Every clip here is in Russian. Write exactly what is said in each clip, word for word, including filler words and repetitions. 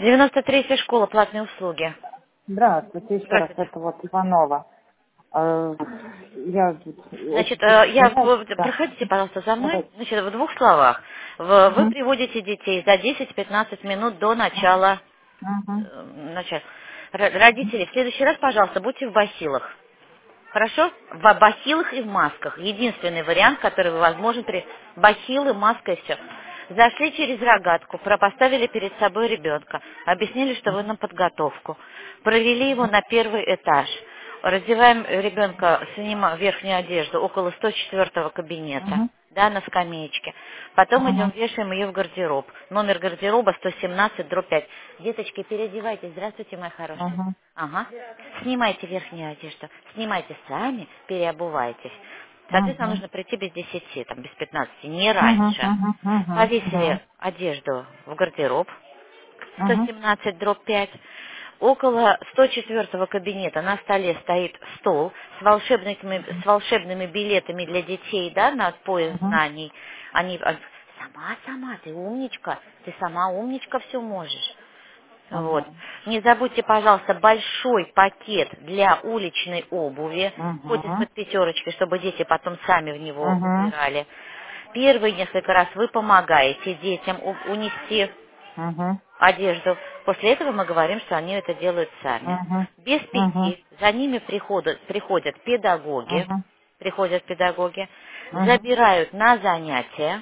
девяносто третья школа, платные услуги. Здравствуйте, еще раз, Здравствуйте. это вот Иванова. Э, Я Значит, очень э, я, извиняюсь, вы да. проходите, пожалуйста, за мной. Давайте. Значит, в двух словах. В- Вы Мгм, приводите детей за десять-пятнадцать минут до начала, мгм, э, начала. Р- Родители, в следующий раз, пожалуйста, будьте в бахилах. Хорошо? В бахилах и в масках. Единственный вариант, который возможен при бахилы, маска и все. Зашли через рогатку, про- поставили перед собой ребенка, объяснили, что вы на подготовку, провели его на первый этаж, раздеваем ребенка, снимаем верхнюю одежду около сто четвёртого кабинета, мгм, да, на скамеечке. Потом идем, мгм, вешаем ее в гардероб. Номер гардероба сто семнадцать дробь пять. Деточки, переодевайтесь. Здравствуйте, моя хорошая. мгм, Ага. Снимайте верхнюю одежду. Снимайте сами, переобувайтесь. Соответственно, мгм, нужно прийти без десяти, там, без пятнадцати, не мгм, раньше. мгм, мгм, Повесили да. одежду в гардероб, сто Мгм, семнадцать дробь пять. Около сто четвёртого кабинета на столе стоит стол с волшебными, с волшебными билетами для детей, да, на поиск мгм, знаний. Они, а, сама, сама, ты умничка, ты сама умничка, все можешь. Вот. мгм, Не забудьте, пожалуйста, большой пакет для уличной обуви, хоть и мгм, под пятерочкой, чтобы дети потом сами в него мгм, убирали. Первые несколько раз вы помогаете детям у- унести мгм, одежду. После этого мы говорим, что они это делают сами. мгм, Без мгм, пяти за ними приходят, приходят педагоги, мгм, приходят педагоги, мгм, забирают на занятия,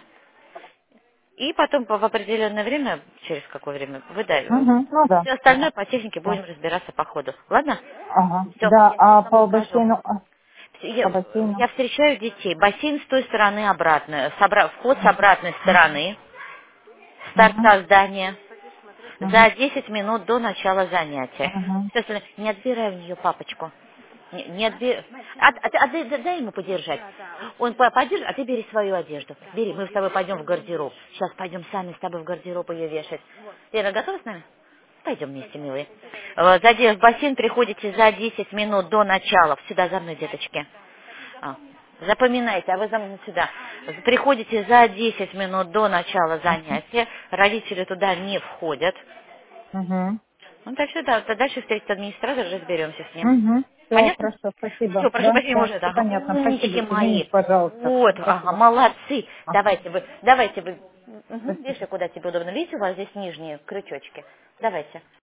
и потом по- в определенное время, через какое время, вы мгм. Ну да, все да, остальное по технике да. будем разбираться по ходу. Ладно? Ага, Все, да, я сейчас а вам по укажу. бассейну, а, Я, по бассейну? я встречаю детей. Бассейн с той стороны обратно. с обра- вход с обратной стороны. С Мгм, торца здания. мгм, За десять минут до начала занятия. мгм, Все остальное. Не отбирай у нее папочку. Не, не отби- А, а ты- а ты- дай, дай ему подержать. Он по- подержит, а ты бери свою одежду. Бери, мы с тобой пойдем в гардероб. Сейчас пойдем сами с тобой в гардероб ее вешать. Лера, готова с нами? Пойдем вместе, милые. Э, заде- В бассейн приходите за десять минут до начала. Сюда за мной, деточки. А, запоминайте, а вы за мной сюда. Приходите за десять минут до начала занятия. Родители туда не входят. мгм. Ну, так что да, то дальше встретится администратор, разберемся с ним. Угу. Все, Понятно? хорошо, спасибо. Все, прошу Да, прощения, да, уже, все ага. понятно. Умнички Спасибо. мои. Извините, пожалуйста. Вот, ага, Спасибо. молодцы. Ага, Давайте вы, давайте вы, мгм, спасибо. вешай, куда тебе удобно. Видите, у вас здесь нижние крючочки. Давайте.